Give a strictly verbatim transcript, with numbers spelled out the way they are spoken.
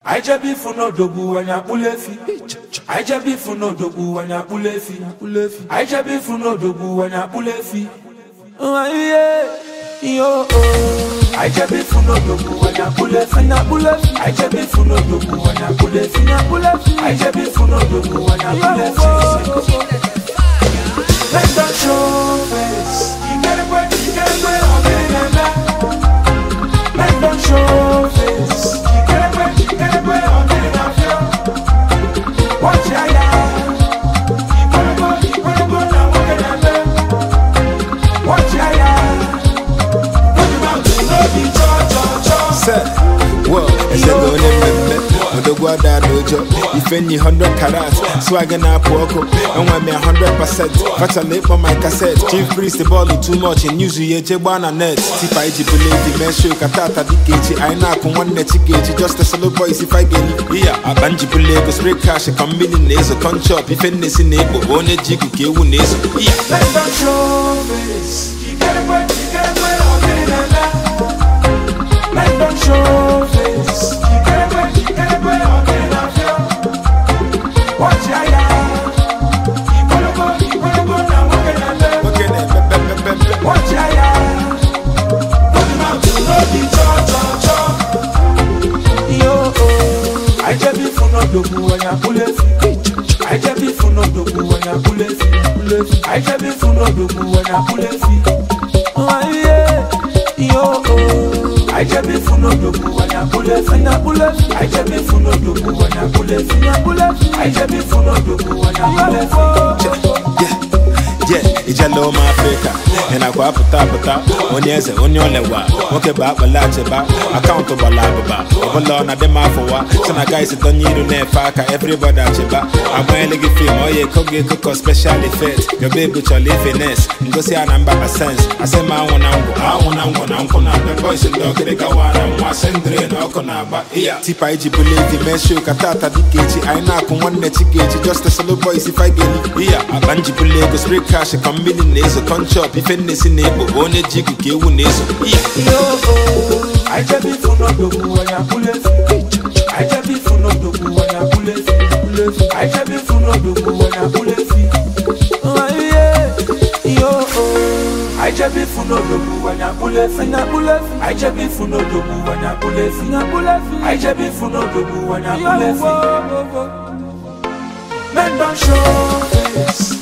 I just be for no dogu when ya pulefi. I just be for no dogu when ya pulefi. I just be for no dogu when ya pulefi. Oh yeah, yo oh. I just be for no dogu when ya pulefi. I just be for no dogu when ya pulefi. I just be for no dogu when ya pulefi. Let that show face. You get it wet, you get it wet, I'm in that. Let that show face. You get it wet, you get it wet, I'm in that. Watch ya, you gotta go, you gotta go now, what can I do? Watch ya, what you about to know, be cha cha cha. Sir, whoa, it's a good name. The Guada Dojo, if any hundred carats, swagging up Poco, and when me a hundred percent, catch a lip on my cassette. Chief Priest the ball too much and use ye Jebana net. Tipa Jibuli, Meshu, Katata, Dikiti, I knock on one net gate, just a solo boys if I get it. Here, a banji Pulego, spray cash, a combining nails, a con chop, if any is in neighbor, one jigu, Kiwu nails. Let them show face. You get it wet, you get it wet, I'll get it and that. Let them show face. You get it wet, you get it wet, I'll get it and that. Watch ya, you gotta go, you gotta go now, what can I do? Watch ya, what you about to know, the cha cha cha. Yo, oh. I just be for no dogu when ya pulefi. I just be for no dogu when ya pulefi. I just be for no dogu when ya pulefi. Oh yeah, yo oh. I just be for no dogu when ya pulefi. I just be for no dogu when ya pulefi. I just be for no dogu when ya pulefi. Yeah, it's a low Africa, and I go up with Tabata, one years and only one. Okay, back, but large about accountable lava. Overlord, not the Mafawa, so I guys don't need to never everybody at your back. I'm wearing a film, oh, yeah, cook it, cook special effects. Your baby, your liviness, and go see a number of sense. I say, my one uncle, I want uncle, uncle, the boys and dog, they go on and was and drain, Okonaba. Yeah, Tipa Jibuli, Meshu, Katata, Dikiti, I knock on one net gate, just a solo boys if I get it. Yeah, a banji Pulego, spray cash, a combination nails, a con chop, if any is in neighbor, one jigu, Kiwu nails. Yo, oh, I just be for no dogu when ya pulefi. I just be for no dogu when ya pulefi. I just be for no dogu when ya pulefi. Oh yeah, yo oh. I just be for no dogu when ya pulefi. I just be for no dogu when ya pulefi. I just be for no dogu when ya pulefi. Men don't show face.